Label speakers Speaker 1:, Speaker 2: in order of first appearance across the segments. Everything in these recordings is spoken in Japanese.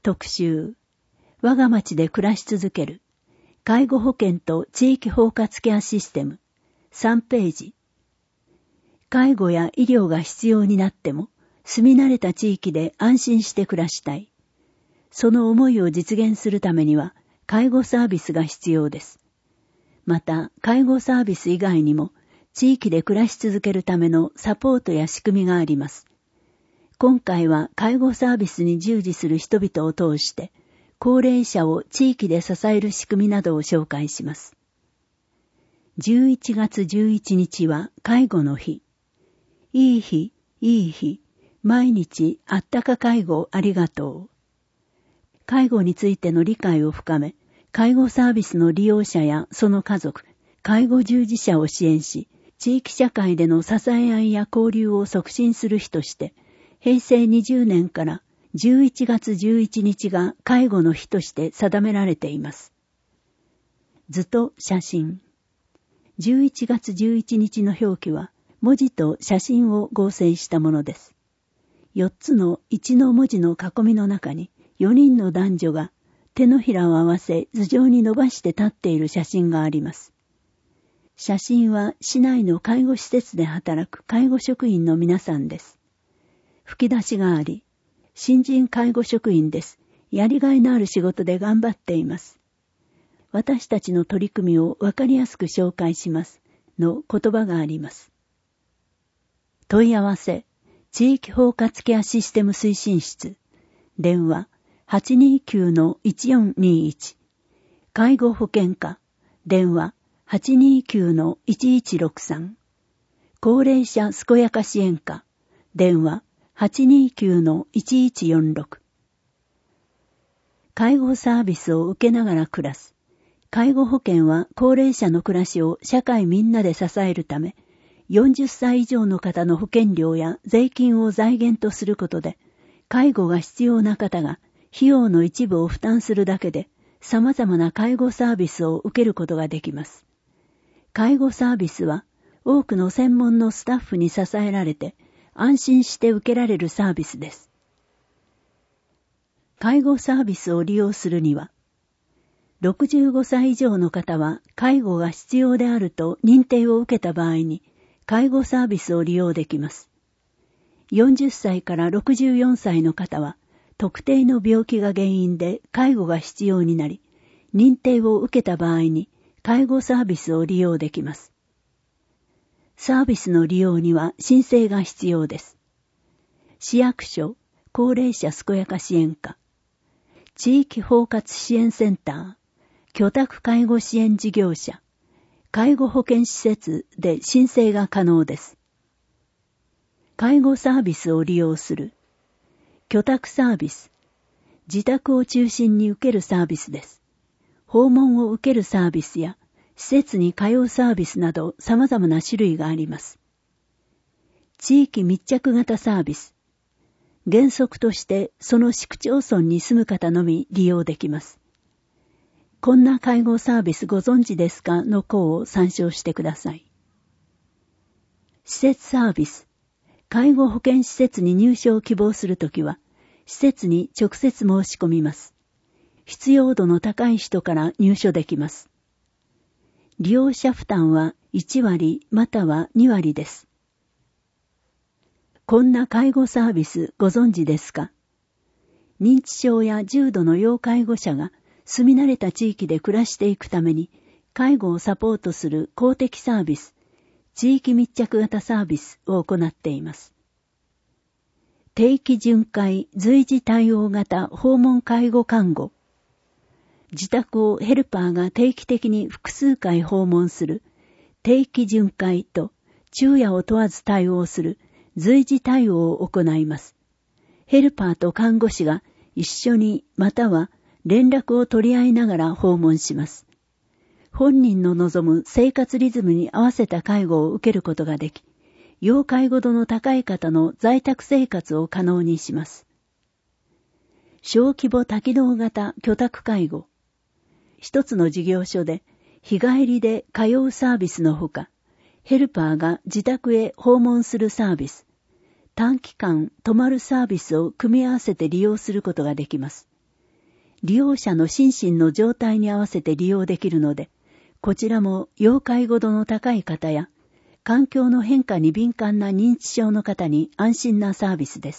Speaker 1: 特集、我が町で暮らし続ける介護保険と地域包括ケアシステム3ページ。介護や医療が必要になっても住み慣れた地域で安心して暮らしたい。その思いを実現するためには介護サービスが必要です。また介護サービス以外にも地域で暮らし続けるためのサポートや仕組みがあります。今回は介護サービスに従事する人々を通して高齢者を地域で支える仕組みなどを紹介します。11月11日は介護の日。いい日、いい日、毎日あったか介護ありがとう。介護についての理解を深め、介護サービスの利用者やその家族、介護従事者を支援し、地域社会での支え合いや交流を促進する日として、平成20年から11月11日が介護の日として定められています。図と写真。11月11日の表記は、文字と写真を合成したものです。4つの1の文字の囲みの中に、4人の男女が手のひらを合わせ頭上に伸ばして立っている写真があります。写真は市内の介護施設で働く介護職員の皆さんです。吹き出しがあり、新人介護職員です。やりがいのある仕事で頑張っています。私たちの取り組みをわかりやすく紹介します。の言葉があります。問い合わせ、地域包括ケアシステム推進室、電話 829-1421、介護保険課、電話 829-1163、高齢者健やか支援課、電話 829-1146。介護サービスを受けながら暮らす。介護保険は高齢者の暮らしを社会みんなで支えるため、40歳以上の方の保険料や税金を財源とすることで、介護が必要な方が費用の一部を負担するだけで、様々な介護サービスを受けることができます。介護サービスは、多くの専門のスタッフに支えられて、安心して受けられるサービスです。介護サービスを利用するには、65歳以上の方は介護が必要であると認定を受けた場合に、介護サービスを利用できます。40歳から64歳の方は、特定の病気が原因で介護が必要になり、認定を受けた場合に介護サービスを利用できます。サービスの利用には申請が必要です。市役所、高齢者健やか支援課、地域包括支援センター、居宅介護支援事業者、介護保険施設で申請が可能です。介護サービスを利用する。居宅サービス。自宅を中心に受けるサービスです。訪問を受けるサービスや、施設に通うサービスなど様々な種類があります。地域密着型サービス。原則としてその市区町村に住む方のみ利用できます。こんな介護サービスご存知ですかの項を参照してください。施設サービス。介護保険施設に入所を希望するときは、施設に直接申し込みます。必要度の高い人から入所できます。利用者負担は1割または2割です。こんな介護サービスご存知ですか？認知症や重度の要介護者が住み慣れた地域で暮らしていくために介護をサポートする公的サービス、地域密着型サービスを行っています。定期巡回随時対応型訪問介護看護。自宅をヘルパーが定期的に複数回訪問する定期巡回と昼夜を問わず対応する随時対応を行います。ヘルパーと看護師が一緒にまたは連絡を取り合いながら訪問します。本人の望む生活リズムに合わせた介護を受けることができ、要介護度の高い方の在宅生活を可能にします。小規模多機能型居宅介護。一つの事業所で日帰りで通うサービスのほか、ヘルパーが自宅へ訪問するサービス、短期間泊まるサービスを組み合わせて利用することができます。 利用者の心身の状態に合わせて利用できるので、こちらも要介護度の高い方や、環境の変化に敏感な認知症の方に安心なサービスです。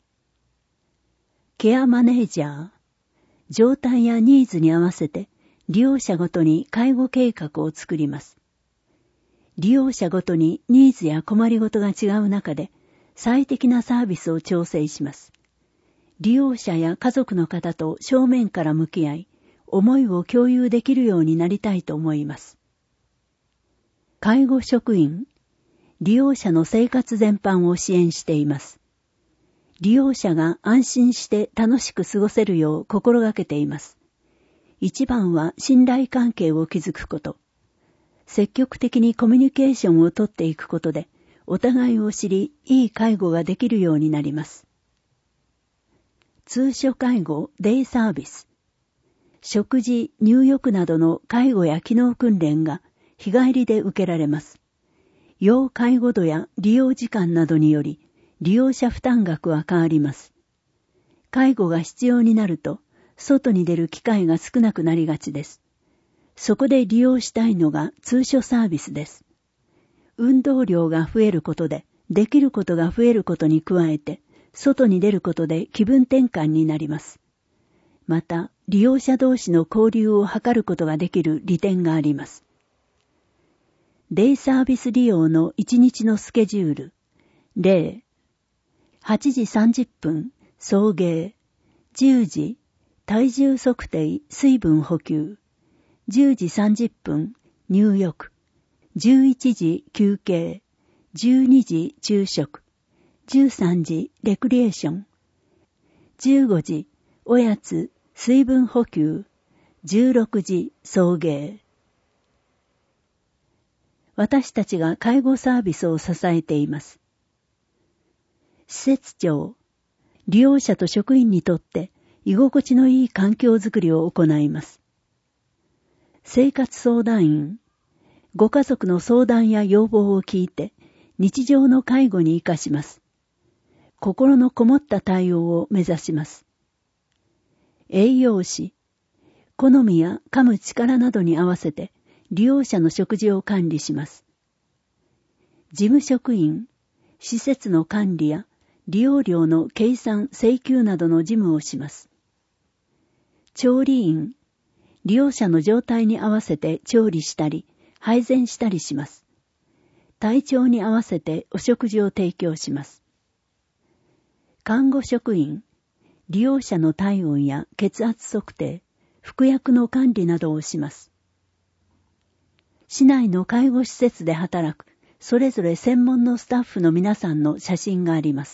Speaker 1: ケアマネージャー。状態やニーズに合わせて利用者ごとに介護計画を作ります。利用者ごとにニーズや困りごとが違う中で最適なサービスを調整します。利用者や家族の方と正面から向き合い、思いを共有できるようになりたいと思います。介護職員。利用者の生活全般を支援しています。利用者が安心して楽しく過ごせるよう心がけています。一番は信頼関係を築くこと。積極的にコミュニケーションをとっていくことで、お互いを知り、いい介護ができるようになります。通所介護デイサービス。食事、入浴などの介護や機能訓練が日帰りで受けられます。要介護度や利用時間などにより、利用者負担額は変わります。介護が必要になると、外に出る機会が少なくなりがちです。そこで利用したいのが通所サービスです。運動量が増えることで、できることが増えることに加えて、外に出ることで気分転換になります。また、利用者同士の交流を図ることができる利点があります。デイサービス利用の1日のスケジュール。例、8時30分、送迎。10時、体重測定、水分補給。10時30分、入浴。11時、休憩。12時、昼食。13時、レクリエーション。15時、おやつ、水分補給。16時、送迎。私たちが介護サービスを支えています。施設長、利用者と職員にとって居心地のいい環境づくりを行います。生活相談員、ご家族の相談や要望を聞いて日常の介護に生かします。心のこもった対応を目指します。栄養士、好みや噛む力などに合わせて利用者の食事を管理します。事務職員、施設の管理や利用料の計算・請求などの事務をします。調理員、利用者の状態に合わせて調理したり、配膳したりします。体調に合わせてお食事を提供します。看護職員、利用者の体温や血圧測定、服薬の管理などをします。市内の介護施設で働く、それぞれ専門のスタッフの皆さんの写真があります。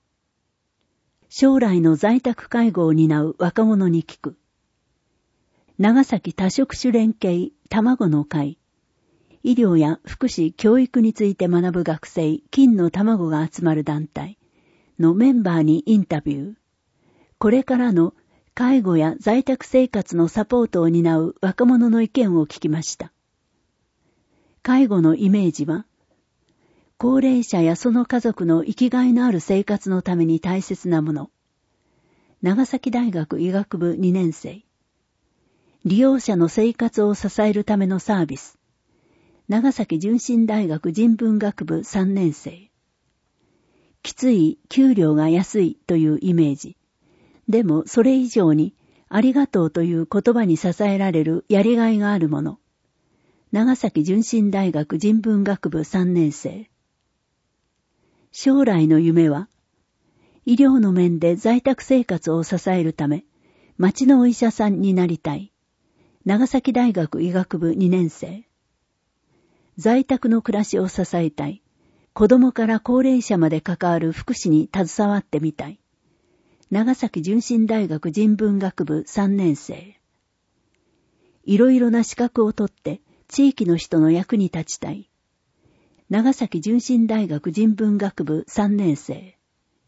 Speaker 1: 将来の在宅介護を担う若者に聞く。長崎多職種連携卵の会。医療や福祉教育について学ぶ学生金の卵が集まる団体のメンバーにインタビュー。これからの介護や在宅生活のサポートを担う若者の意見を聞きました。介護のイメージは、高齢者やその家族の生きがいのある生活のために大切なもの。長崎大学医学部2年生。利用者の生活を支えるためのサービス。長崎純真大学人文学部3年生。きつい、給料が安いというイメージ。でもそれ以上に、ありがとうという言葉に支えられるやりがいがあるもの。長崎純真大学人文学部3年生。将来の夢は、医療の面で在宅生活を支えるため、町のお医者さんになりたい。長崎大学医学部2年生。在宅の暮らしを支えたい。子供から高齢者まで関わる福祉に携わってみたい。長崎純真大学人文学部3年生。いろいろな資格を取って地域の人の役に立ちたい。長崎純真大学人文学部3年生。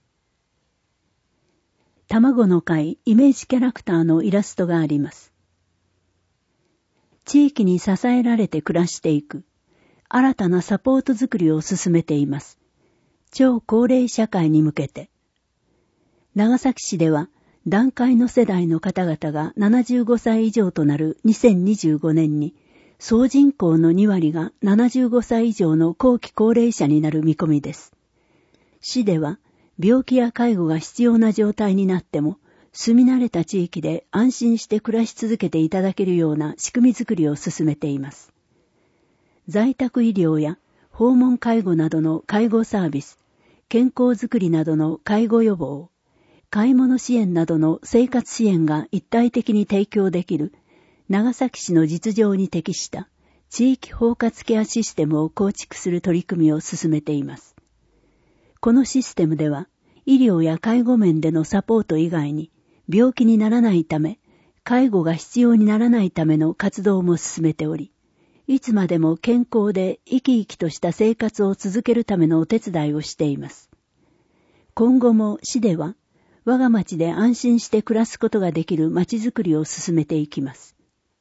Speaker 1: 卵の会イメージキャラクターのイラストがあります。地域に支えられて暮らしていく、新たなサポートづくりを進めています。超高齢社会に向けて。長崎市では団塊の世代の方々が75歳以上となる2025年に、総人口の2割が75歳以上の後期高齢者になる見込みです。市では、病気や介護が必要な状態になっても、住み慣れた地域で安心して暮らし続けていただけるような仕組みづくりを進めています。在宅医療や訪問介護などの介護サービス、健康づくりなどの介護予防、買い物支援などの生活支援が一体的に提供できる長崎市の実情に適した地域包括ケアシステムを構築する取り組みを進めています。このシステムでは医療や介護面でのサポート以外に病気にならないため、介護が必要にならないための活動も進めており、いつまでも健康で生き生きとした生活を続けるためのお手伝いをしています。今後も市では、我が町で安心して暮らすことができる町づくりを進めていきます。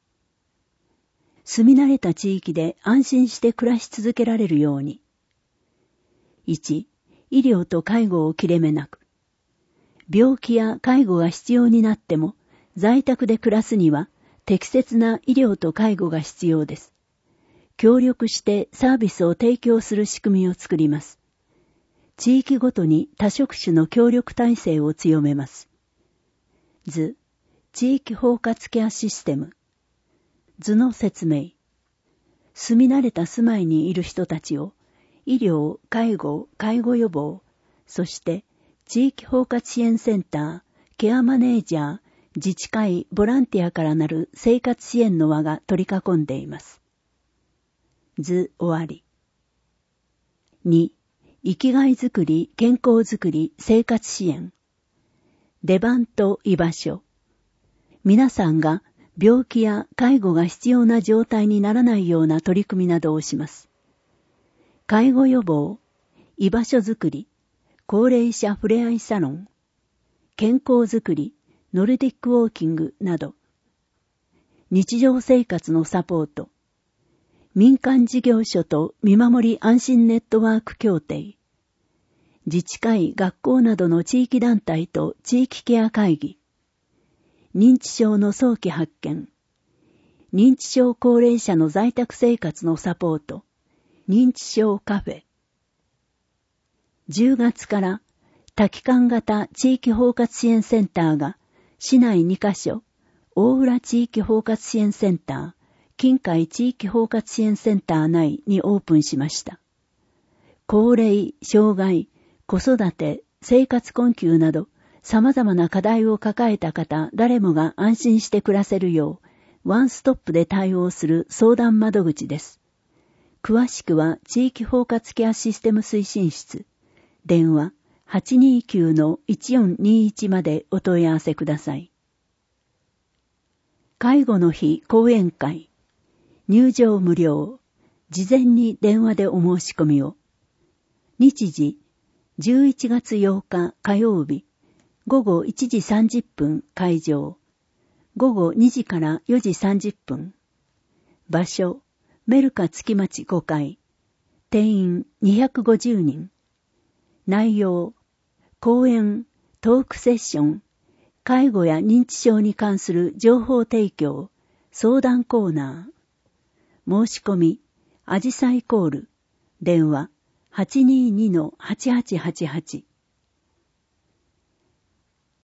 Speaker 1: 住み慣れた地域で安心して暮らし続けられるように。1、医療と介護を切れ目なく。病気や介護が必要になっても、在宅で暮らすには適切な医療と介護が必要です。協力してサービスを提供する仕組みを作ります。地域ごとに多職種の協力体制を強めます。図、地域包括ケアシステム。図の説明。住み慣れた住まいにいる人たちを、医療、介護、介護予防、そして地域包括支援センター、ケアマネージャー、自治会、ボランティアからなる生活支援の輪が取り囲んでいます。図終わり。2、生きがいづくり、健康づくり、生活支援。出番と居場所。皆さんが病気や介護が必要な状態にならないような取り組みなどをします。介護予防、居場所づくり、高齢者ふれあいサロン、健康づくり、ノルディックウォーキングなど、日常生活のサポート、民間事業所と見守り安心ネットワーク協定、自治会、学校などの地域団体と地域ケア会議、認知症の早期発見、認知症高齢者の在宅生活のサポート、認知症カフェ。10月から多機関型地域包括支援センターが市内2カ所、大浦地域包括支援センター、近海地域包括支援センター内にオープンしました。高齢、障害、子育て、生活困窮など様々な課題を抱えた方誰もが安心して暮らせるようワンストップで対応する相談窓口です。詳しくは地域包括ケアシステム推進室、電話 829-1421 までお問い合わせください。介護の日講演会。入場無料。事前に電話でお申し込みを。日時、11月8日火曜日、午後1時30分会場。午後2時から4時30分。場所、メルカ月町5階。定員250人。内容、講演、トークセッション、介護や認知症に関する情報提供、相談コーナー。申し込み、あじさいコール、電話 822-8888